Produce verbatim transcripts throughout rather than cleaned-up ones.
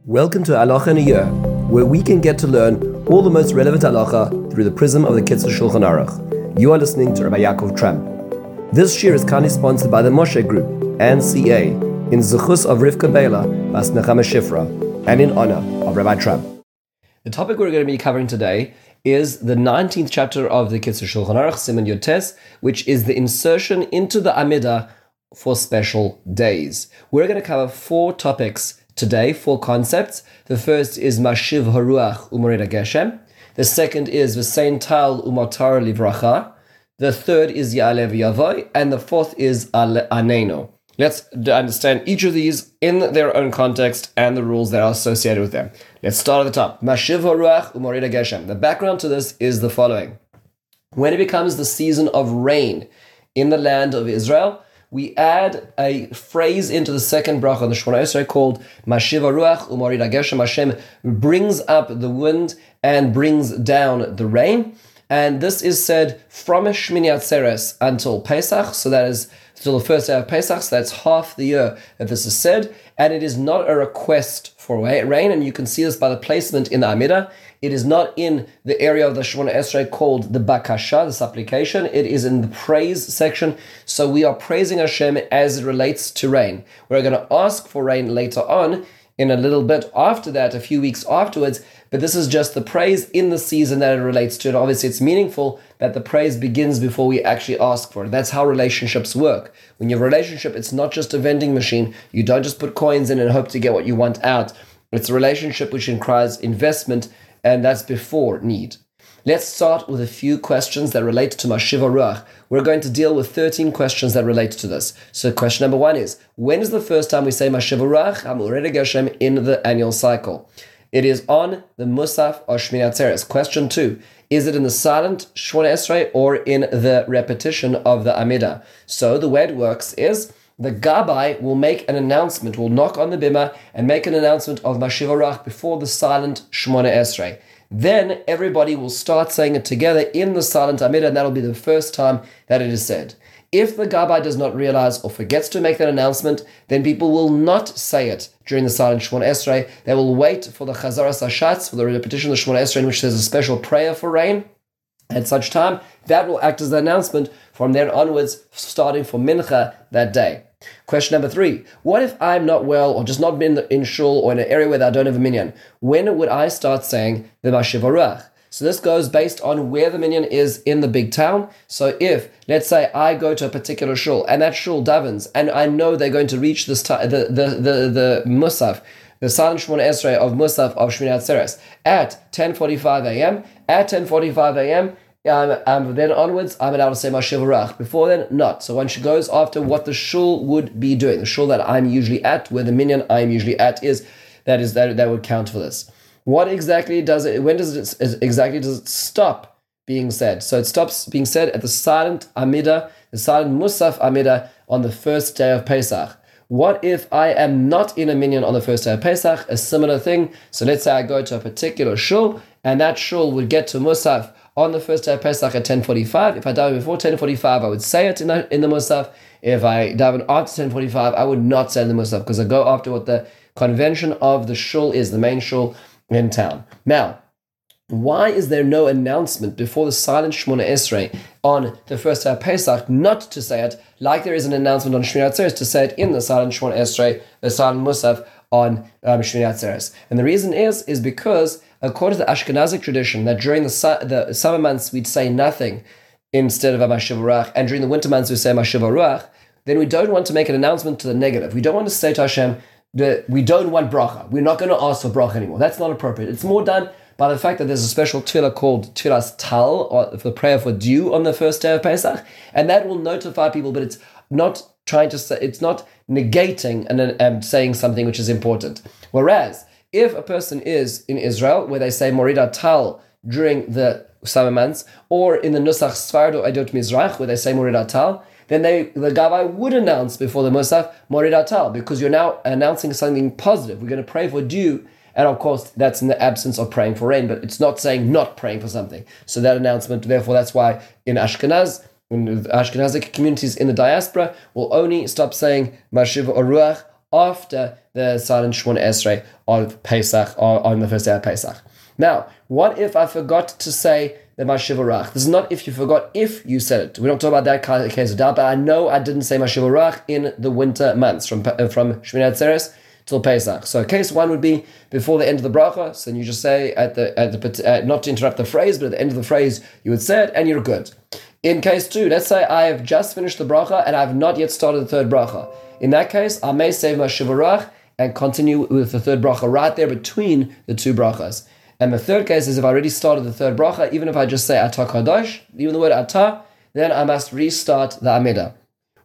Welcome to Halacha in a Year, where we can get to learn all the most relevant halacha through the prism of the Kitzur Shulchan Aruch. You are listening to Rabbi Yaakov Tramp. This year is kindly sponsored by the Moshe Group and C A in Zechus of Rivka Bela Bas Nechama Shifra and in honor of Rabbi Tramp. The topic we're going to be covering today is the nineteenth chapter of the Kitzur Shulchan Aruch, Siman Yud Tes, which is the insertion into the Amidah for special days. We're going to cover four topics today, four concepts. The first is Mashiv Haruach Umorid Geshem. The second is V'sein Tal Umatar Livracha. The third is Ya'alev Yavoy. And the fourth is Aneno. Let's understand each of these in their own context and the rules that are associated with them. Let's start at the top. Mashiv Haruach Umorid Geshem. The background to this is the following. When it becomes the season of rain in the land of Israel, we add a phrase into the second bracha of the Shemona Esrei called Mashiv Haruach Umorid Geshem. Hashem brings up the wind and brings down the rain. And this is said from Shmini Atzeres until Pesach. So that is till the first day of Pesach. So that's half the year that this is said. And it is not a request for rain. And you can see this by the placement in the Amidah. It is not in the area of the Shemona Esrei called the Bakasha, the supplication. It is in the praise section. So we are praising Hashem as it relates to rain. We're going to ask for rain later on, in a little bit after that, a few weeks afterwards. But this is just the praise in the season that it relates to. And obviously it's meaningful that the praise begins before we actually ask for it. That's how relationships work. When you have a relationship, it's not just a vending machine. You don't just put coins in and hope to get what you want out. It's a relationship which requires investment, and that's before need. Let's start with a few questions that relate to Mashiv Haruach. We're going to deal with thirteen questions that relate to this. So question number one is, when is the first time we say Mashiv Haruach Umorid Geshem in the annual cycle? It is on the Musaf or Shmini Atzeres. Question two, is it in the silent Shemona Esrei or in the repetition of the Amidah? So the way it works is, the Gabbai will make an announcement, will knock on the bima and make an announcement of Mashiv Haruach before the silent Shemona Esrei. Then everybody will start saying it together in the silent Amidah, and that'll be the first time that it is said. If the Gabbai does not realize or forgets to make that announcement, then people will not say it during the silent Shemona Esrei. They will wait for the Chazaras Hashatz, for the repetition of the Shemona Esrei, in which there's a special prayer for rain. At such time, that will act as the announcement from then onwards, starting for Mincha that day. Question number three. What if I'm not well or just not been in shul or in an area where I don't have a minyan? When would I start saying the Mashiv Haruach? So this goes based on where the minyan is in the big town. So if, let's say, I go to a particular shul and that shul davens and I know they're going to reach this ta- the, the, the, the Musaf, the silent Shemona Esrei of Musaf of Shmini Atzeres at ten forty-five a.m. At ten forty-five a.m., Um, um, then onwards, I'm allowed to say Mashiv Haruach. Before then, not. So one goes after what the shul would be doing. The shul that I'm usually at, where the minyan I'm usually at is, that is that that would count for this. What exactly does it? When does it exactly does it stop being said? So it stops being said at the silent Amidah, the silent Musaf Amidah on the first day of Pesach. What if I am not in a minyan on the first day of Pesach? A similar thing. So let's say I go to a particular shul, and that shul would get to Musaf on the first day of Pesach at ten forty-five. If I daven before ten forty-five, I would say it in the, in the Musaf. If I daven after ten forty-five, I would not say in the Musaf, because I go after what the convention of the shul is, the main shul in town. Now, why is there no announcement before the silent Shemona Esrei on the first day of Pesach not to say it, like there is an announcement on Shmini Atzeres to say it in the silent Shemona Esrei, the silent Musaf on um, Shmini Atzeres? And the reason is, is because according to the Ashkenazic tradition, that during the, su- the summer months we'd say nothing instead of a Mashiv Haruach, and during the winter months we say Mashiv Haruach, then we don't want to make an announcement to the negative. We don't want to say to Hashem that we don't want bracha. We're not going to ask for bracha anymore. That's not appropriate. It's more done by the fact that there's a special tefillah called Tefillas Tal, or the prayer for dew on the first day of Pesach, and that will notify people, but it's not trying to say, it's not negating and, and saying something which is important. Whereas, if a person is in Israel, where they say Morida Tal during the summer months, or in the Nusach Sfarad or Adot Mizrach, where they say Morida Tal, then they, the Gabbai would announce before the Musaf Morida Tal, because you're now announcing something positive. We're going to pray for dew, and of course that's in the absence of praying for rain, but it's not saying not praying for something. So that announcement, therefore, that's why in Ashkenaz, in the Ashkenazic communities in the diaspora, will only stop saying Mashiv Haruach after the silent Shemona Esrei of Pesach, or on the first day of Pesach. Now, what if I forgot to say the Mashivarach? This is not if you forgot, if you said it. We don't talk about that case of doubt, but I know I didn't say Mashivarach in the winter months, from uh, from Shmini Atzeres till Pesach. So case one would be before the end of the bracha, so then you just say at the, at the uh, not to interrupt the phrase, but at the end of the phrase, you would say it, and you're good. In case two, let's say I have just finished the bracha, and I have not yet started the third bracha. In that case, I may say Mashivarach and continue with the third bracha right there between the two brachas. And the third case is if I already started the third bracha, even if I just say Atah Kadosh, even the word Atah, then I must restart the Amidah.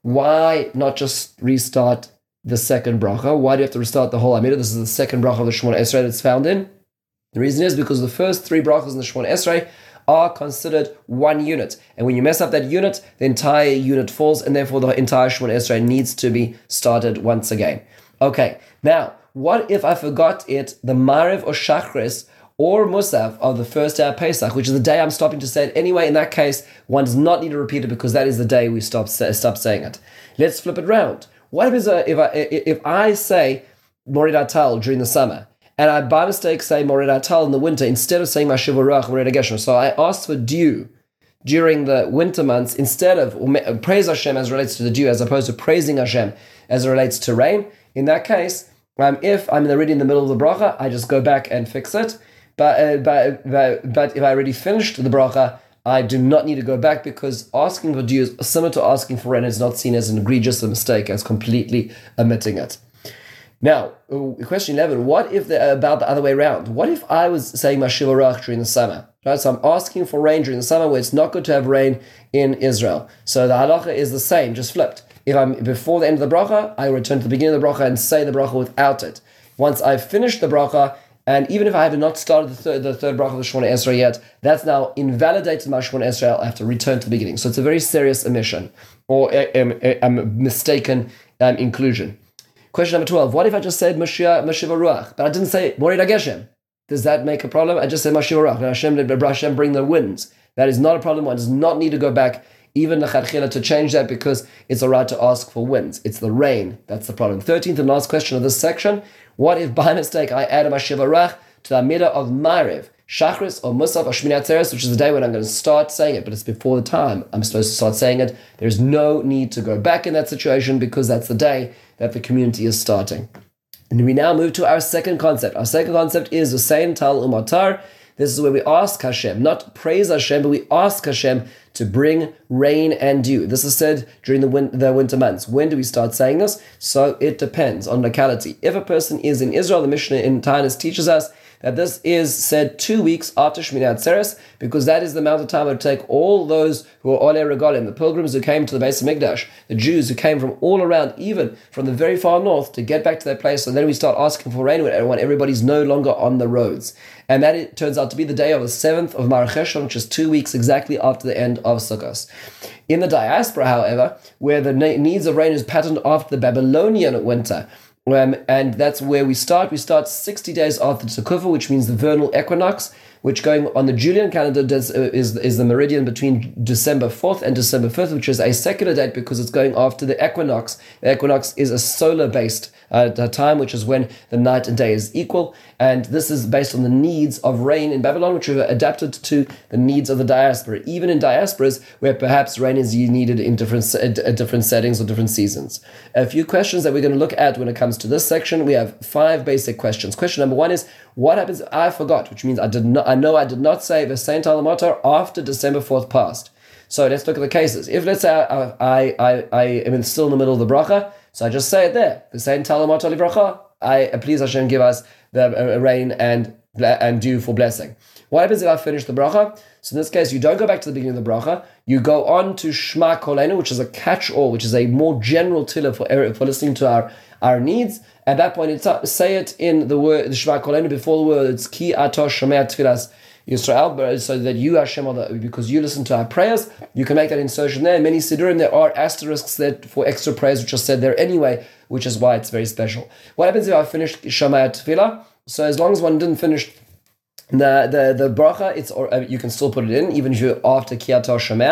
Why not just restart the second bracha? Why do you have to restart the whole Amidah? This is the second bracha of the Shemona Esrei that's found in. The reason is because the first three brachas in the Shemona Esrei are considered one unit. And when you mess up that unit, the entire unit falls, and therefore the entire Shemona Esrei needs to be started once again. Okay, now, what if I forgot it, the Maariv or Shachris, or Musaf of the first day of Pesach, which is the day I'm stopping to say it anyway? In that case, one does not need to repeat it because that is the day we stop stop saying it. Let's flip it around. What if, if, I, if I say Morid Atal during the summer, and I by mistake say Morid Atal in the winter instead of saying Mashivarach Morid Geshem? So I asked for dew during the winter months instead of praise Hashem as relates to the dew, as opposed to praising Hashem as it relates to rain. In that case, um, if I'm already in the middle of the bracha, I just go back and fix it. But, uh, but, but, but if I already finished the bracha, I do not need to go back, because asking for dew is similar to asking for rain. It's not seen as an egregious mistake, as completely omitting it. Now, question eleven, what if the, about the other way around? What if I was saying Mashivarach during the summer? Right? So I'm asking for rain during the summer where it's not good to have rain in Israel. So the halacha is the same, just flipped. If I'm before the end of the bracha, I return to the beginning of the bracha and say the bracha without it. Once I've finished the bracha, and even if I have not started the third, the third bracha of the Shemona Esrei yet, that's now invalidated my Shemona Esrei. I have to return to the beginning. So it's a very serious omission, or a, a, a mistaken um, inclusion. Question number twelve. What if I just said Mashiach Mashivarach, but I didn't say Morid Geshem? Does that make a problem? I just said Mashivarach. Hashem, Hashem bring the winds. That is not a problem. One does not need to go back even lechatchila to change that, because it's all right to ask for winds. It's the rain that's the problem. thirteenth and last question of this section. What if by mistake I add a Mashivarach to the Amidah of Maariv, Shachris, or Musaf, or Shmini Atzeres, which is the day when I'm going to start saying it, but it's before the time I'm supposed to start saying it? There's no need to go back in that situation, because that's the day that the community is starting. And we now move to our second concept. Our second concept is the Sein Tal Umatar. This is where we ask Hashem, not praise Hashem, but we ask Hashem to bring rain and dew. This is said during the, win- the winter months. When do we start saying this? So it depends on locality. If a person is in Israel, the Mishnah in Tainus teaches us that this is said two weeks after Shmini Atzeres, because that is the amount of time it would take all those who are Olei Regalim, the pilgrims who came to the Beis Hamikdash, the Jews who came from all around, even from the very far north, to get back to that place. And then we start asking for rain when everybody's no longer on the roads. And that it turns out to be the day of the seventh of Mar Cheshvan, which is two weeks exactly after the end of Sukkot. In the diaspora, however, where the needs of rain is patterned after the Babylonian winter, Um, and that's where we start. We start sixty days after Tekufa, which means the vernal equinox, which going on the Julian calendar does, uh, is, is the meridian between December fourth and December fifth, which is a secular date because it's going after the equinox. The equinox is a solar-based uh, time, which is when the night and day is equal. And this is based on the needs of rain in Babylon, which are adapted to the needs of the diaspora, even in diasporas where perhaps rain is needed in different, uh, different settings or different seasons. A few questions that we're going to look at when it comes to this section. We have five basic questions. Question number one is, what happens if I forgot? Which means I did not. I know I did not say the Saint Alamatar after December fourth passed. So let's look at the cases. If let's say I I I, I am still in the middle of the bracha, so I just say it there. The Saint Alamatar bracha. I please Hashem give us the uh, rain and and dew for blessing. What happens if I finish the bracha? So in this case, you don't go back to the beginning of the bracha. You go on to Shema Kolenu, which is a catch-all, which is a more general tiller for for listening to our our needs. At that point, it's up, say it in the word the Shema Kolenu before the words Ki Ato Shomea Tfilas Yisrael, so that you Hashem are the, because you listen to our prayers. You can make that insertion there. In many Siddurim, there are asterisks that for extra prayers which are said there anyway, which is why it's very special. What happens if I finished Shomea Tfilah? So as long as one didn't finish the the the bracha, it's or uh, you can still put it in even if you're after Ki Ato Shomea.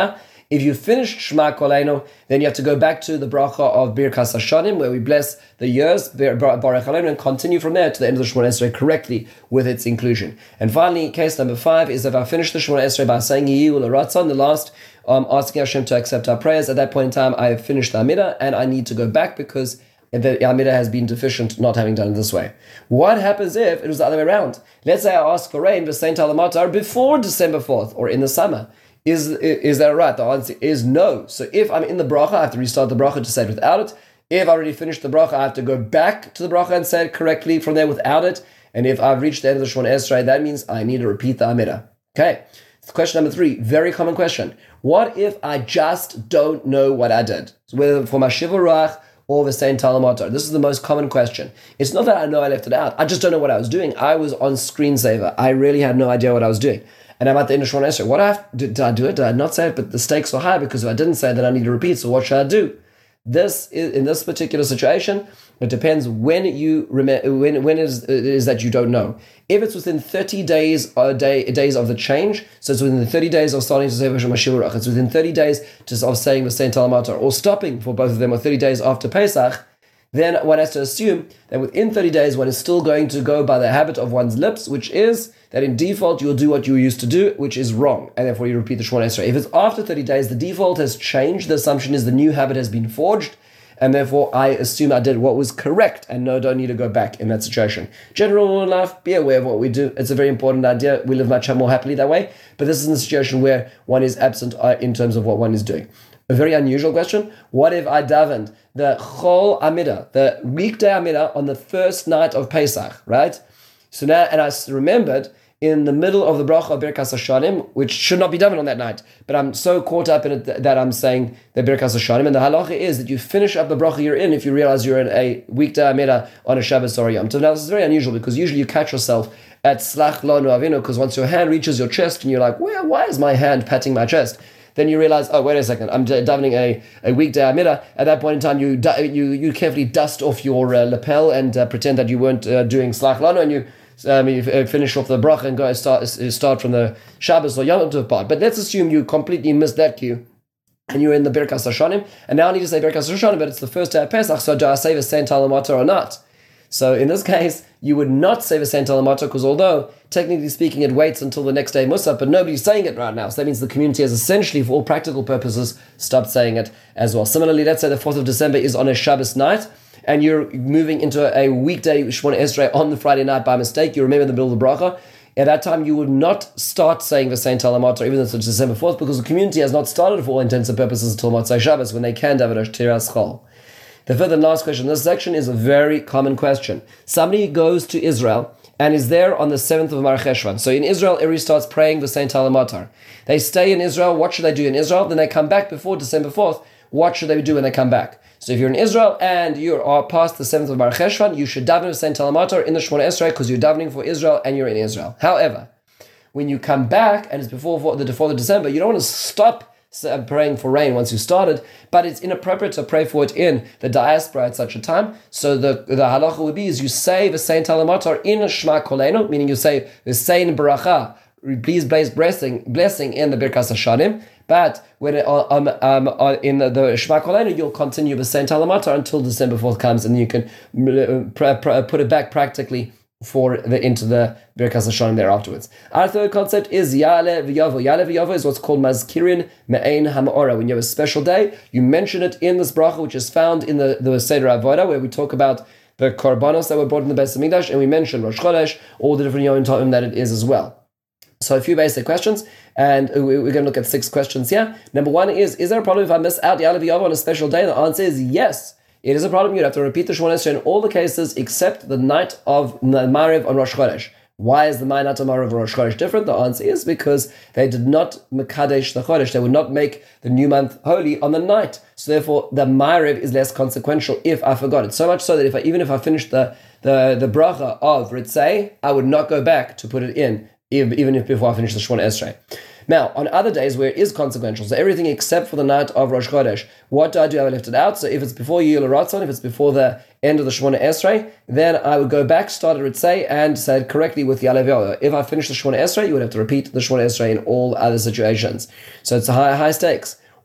If you finished Shema Koleinu, then you have to go back to the bracha of Birkas Hashanim, where we bless the years, Baruch Aleinu, and continue from there to the end of the Shemona Esrei correctly with its inclusion. And finally, case number five is if I finish the Shemona Esrei by saying Yehiyu L'Ratzon, the last, um, asking Hashem to accept our prayers. At that point in time, I have finished the Amidah, and I need to go back because the Amidah has been deficient not having done it this way. What happens if it was the other way around? Let's say I ask for rain, the Saint Alamatar, before December fourth or in the summer. Is is that right? The answer is no. So if I'm in the bracha, I have to restart the bracha to say it without it. If I already finished the bracha, I have to go back to the bracha and say it correctly from there without it. And if I've reached the end of the Shemona Esrei, that means I need to repeat the Amidah. Okay. Question number three, very common question. What if I just don't know what I did? So whether for my Shiva Ruach or the Saint Talamatar. This is the most common question. It's not that I know I left it out. I just don't know what I was doing. I was on screensaver. I really had no idea what I was doing. And I'm at the end of Shemona Esrei. What I have, did, did I do it? Did I not say it? But the stakes are high because if I didn't say it, then I need to repeat. So what should I do? This is, in this particular situation, it depends when you remember, when when is it is that you don't know. If it's within thirty days or day, days of the change, so it's within the thirty days of starting to say Hashem Shiva Ruach, it's within thirty days to, of saying the Saint Talamatar, or stopping for both of them, or thirty days after Pesach, then one has to assume that within thirty days one is still going to go by the habit of one's lips, which is that in default you'll do what you used to do, which is wrong, and therefore you repeat the Shemona Esrei. If it's after thirty days, the default has changed. The assumption is the new habit has been forged, and therefore I assume I did what was correct, and no, don't need to go back in that situation. General rule in life, be aware of what we do. It's a very important idea. We live much more happily that way, but this is in a situation where one is absent in terms of what one is doing. A very unusual question. What if I davened the Chol Amidah, the weekday Amidah, on the first night of Pesach, right? So now, and I remembered in the middle of the bracha of Birkas Hashanim, which should not be done on that night, but I'm so caught up in it that I'm saying the Birkas Hashanim, and the halacha is that you finish up the bracha you're in if you realize you're in a weekday Amidah on a Shabbos or a Yom Tov. Now this is very unusual because usually you catch yourself at Slach Lanu Avinu, because once your hand reaches your chest and you're like, well, why is my hand patting my chest? Then you realize, oh, wait a second, I'm davening a, a weekday Amidah. At that point in time, you you you carefully dust off your uh, lapel and uh, pretend that you weren't uh, doing Slach Lanu, and you Um, you finish off the bracha and go start start from the Shabbos or Yom Tov part. But let's assume you completely missed that cue and you're in the Birkas Hashanim, and now I need to say Birkas Hashanim, but it's the first day of Pesach, so do I say the Saint Talamatar or not? So in this case, you would not say the Saint Talamatar, because although, technically speaking, it waits until the next day Musaf, but nobody's saying it right now. So that means the community has essentially, for all practical purposes, stopped saying it as well. Similarly, let's say the fourth of December is on a Shabbos night, and you're moving into a weekday Shemona Esrei on the Friday night by mistake. You remember the middle of the bracha. At that time, you would not start saying the Saint Talamatar, even though it's December fourth, because the community has not started for all intents and purposes until Motzei Shabbos, when they can daven a Tiras Chol. The fifth and last question in this section is a very common question. Somebody goes to Israel and is there on the seventh of Mar Cheshvan. So in Israel, everybody starts praying the Saint Talamatar. They stay in Israel. What should they do in Israel? Then they come back before December fourth. What should they do when they come back? So if you're in Israel and you are past the seventh of Mar Cheshvan, you should daven with Saint Talamatar in the Shemona Esrei, because you're davening for Israel and you're in Israel. However, when you come back and it's before the fourth of December, you don't want to stop praying for rain once you started, but it's inappropriate to pray for it in the diaspora at such a time. So the, the halacha would be is you say the Saint Talamatar in Shema Koleinu, meaning you say the Saint Baracha, please place blessing, blessing in the Birkas Hashanim. But when it, um, um, uh, in the, the Shema Koleinu, you'll continue the Saint Talamatar until December fourth comes, and you can pr- pr- put it back practically for the into the Birkas Hashanim there afterwards. Our third concept is Yale V'Yavo. Yale V'Yavo is what's called Mazkirin Me'ein HaMa'ora. When you have a special day, you mention it in this bracha, which is found in the, the Seder Avodah, where we talk about the korbanos that were brought in the Beis Hamikdash, and we mention Rosh Chodesh, all the different Yom Tovim that it is as well. So a few basic questions, and we're going to look at six questions here. Number one is, is there a problem if I miss out Yale V'Yavo on a special day? The answer is yes. It is a problem. You'd have to repeat the Shemona Esrei in all the cases except the night of Mariv on Rosh Chodesh. Why is the night of Mariv on Rosh Chodesh different? The answer is because they did not Mekadesh the Chodesh. They would not make the new month holy on the night. So therefore, the Mariv is less consequential if I forgot it. So much so that if I, even if I finished the, the, the bracha of Ritzei, I would not go back to put it in, even if before I finish the Shemona Esrei. Now, on other days where it is consequential, so everything except for the night of Rosh Chodesh, what do I do? I left it out. So if it's before Yul Ratzon, if it's before the end of the Shemona Esrei, then I would go back, start at Ritzei, and say it correctly with Yale V'Yavo. If I finish the Shemona Esrei, you would have to repeat the Shemona Esrei in all other situations. So it's a high, high stakes.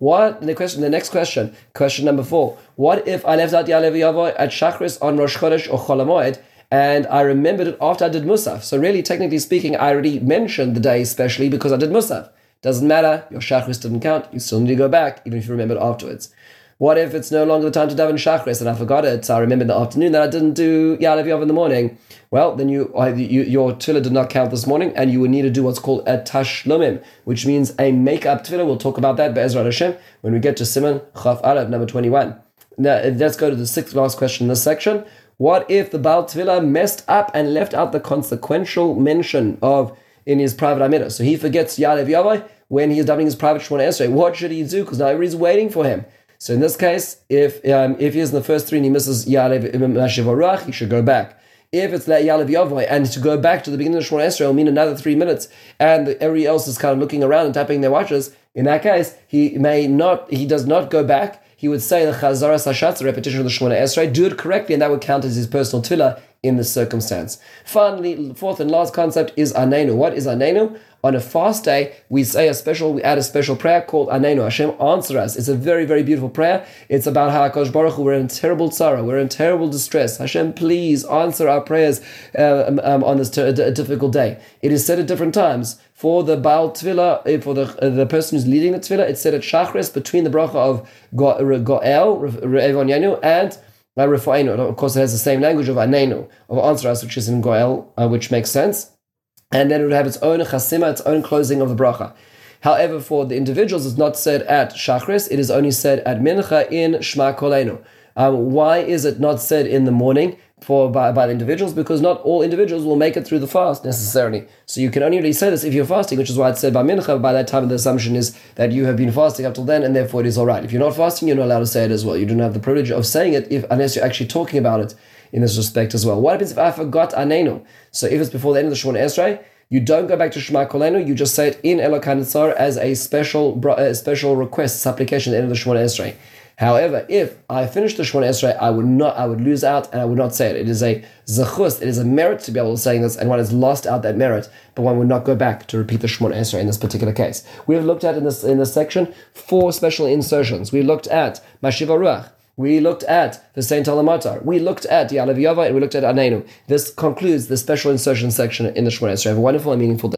What the question? The next question, question number four. What if I left out Ya'aleh V'Yavo at Shachris on Rosh Chodesh or Chol HaMoed, and I remembered it after I did Musaf? So really, technically speaking, I already mentioned the day especially because I did Musaf. Doesn't matter, your Shachris didn't count, you still need to go back, even if you remembered afterwards. What if it's no longer the time to daven Shachris and I forgot it, so I remembered in the afternoon that I didn't do Ya'aleh V'Yavo in the morning? Well, then you, you your tefillah did not count this morning, and you would need to do what's called a tashlumim, which means a make-up tefillah. We'll talk about that, Be'ezrat Hashem, when we get to Siman Chaf Aleph, number twenty-one. Now, let's go to the sixth last question in this section. What if the Baal Tefillah messed up and left out the consequential mention of in his private Amidah? So he forgets Ya'aleh V'Yavo when he's davening his private Shemona Esrei. What should he do? Because now everybody's waiting for him. So in this case, if um, if he's in the first three and he misses Ya'aleh V'Yavo, he should go back. If it's Ya'aleh V'Yavo and to go back to the beginning of Shemona Esrei will mean another three minutes, and everybody else is kind of looking around and tapping their watches, in that case, he may not, he does not go back. He would say the Chazara Sashatz, the repetition of the Shemona Esrei, do it correctly, and that would count as his personal tefillah in this circumstance. Finally, fourth and last concept is Anenu. What is Anenu? On a fast day, we say a special, we add a special prayer called Anenu. Hashem, answer us. It's a very, very beautiful prayer. It's about how HaKadosh Baruch Hu, we're in terrible tzara, we're in terrible distress. Hashem, please answer our prayers uh, um, um, on this t- d- difficult day. It is said at different times. For the Baal Tefillah, for the uh, the person who's leading the Tefillah, it's said at Shachris between the bracha of Go- Go'el, Re'evon Yanu, and uh, Refainu. Of course, it has the same language of Anenu, of answer us, which is in Go'el, uh, which makes sense. And then it would have its own chasima, its own closing of the bracha. However, for the individuals, it's not said at Shachris, it is only said at Mincha in Shema Kolenu. Um, why is it not said in the morning for by, by the individuals? Because not all individuals will make it through the fast necessarily. So you can only really say this if you're fasting, which is why it's said by Mincha. By that time, the assumption is that you have been fasting up till then, and therefore it is all right. If you're not fasting, you're not allowed to say it as well. You don't have the privilege of saying it if unless you're actually talking about it in this respect as well. What happens if I forgot Anenu? So if it's before the end of the Shemona Esrei, you don't go back to Shema Kolenu, you just say it in Elokai Nitzar as a special a special request, supplication at the end of the Shemona Esrei. However, if I finish the Shemona Esrei, I would not, I would lose out and I would not say it. It is a zechus, it is a merit to be able to say this, and one has lost out that merit, but one would not go back to repeat the Shemona Esrei in this particular case. We have looked at in this in this section four special insertions. We looked at Mashiva Ruach. We looked at the Saint Alamatar. We looked at Ya'aleh V'Yavo, and we looked at Anenu. This concludes the special insertion section in the Shemona Esrei. Have a wonderful and meaningful day.